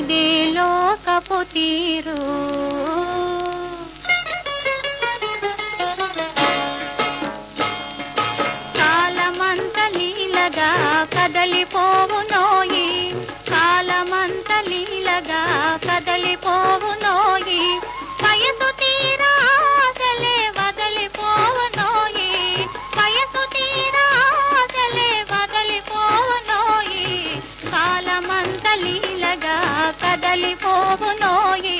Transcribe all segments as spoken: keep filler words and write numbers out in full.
ఇదే లోకపు తీరు. కాలమంత లీలగా కదలిపోవునోయి, కాలమంత లీలగా కదలిపోవునోయి, వయసు తీరా ఆశలే వదలిపోవునోయి, వయసు తీరా ఆశలే వదలిపోవునోయి, కాలమంత లీలగా కదలిపోవునోయి.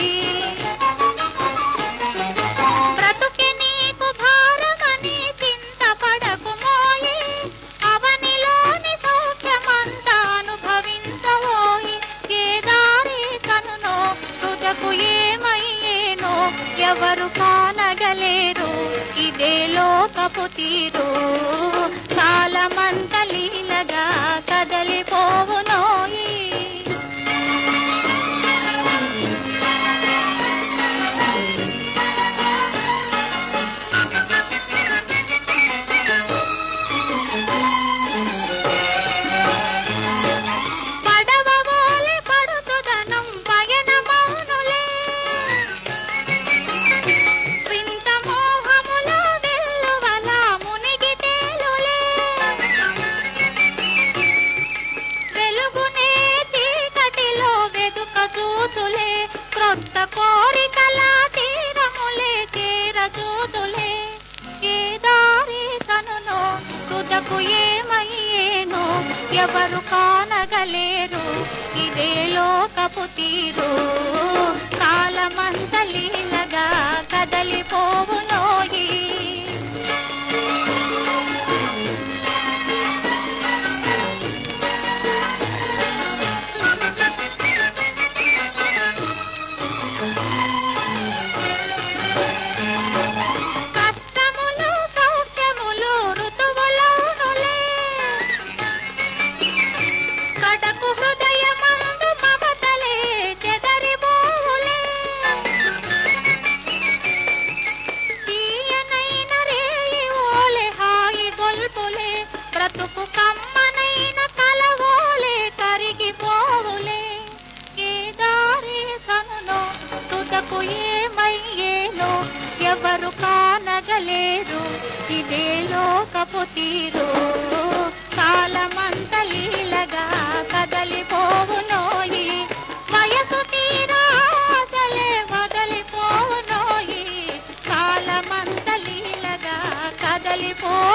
బ్రతుకి నీకు భారమని చింతపడకుమోయి, అవనిలోని సౌఖ్యమంతా అనుభవించవోయి. ఏ దారి కనునో తుదకు ఏమయ్యేనో ఎవరు కానగలేరు, ఇదే లోకపు తీరు. కాలమంత లీలగా కదలిపోవునోయి. పడవవోలె పడుతుదనం పయనమౌనులే, వింత మోహములో వెల్లువలా మునిగి తేలులే, వెలుగునే చీకటిలో వెదుక చూతులే, క్రొత్త కోరికల తీరములే చేర చూతులే. ఏ దారి కనునో తుదకు ఏమయ్యేనో ఎవరు కానగలేరు, ఇదే లోకపు తీరు. కాలమంత లీలగా కదలిపోవునోయి. కష్టములు సౌఖ్యములు ఋతువులౌనులే, కడకు హృదయమందు మమతలే చెదరిపోవులే, తీయనైన రేయి ఓలె హాయి గొల్పులే, బ్రతుకు కమ్మనైన కలవోలే కరిగిపోవులే. ఏ దారి కనునో తుదకు ఏమయ్యేనో ఎవరు కానగలేరు, ఇదే లోకపు తీరు. కాలమంత లీలగా కదలిపోవునోయి, వయసు తీరా ఆశలే వదలిపోవునోయి, కాలమంత లీలగా కదలిపో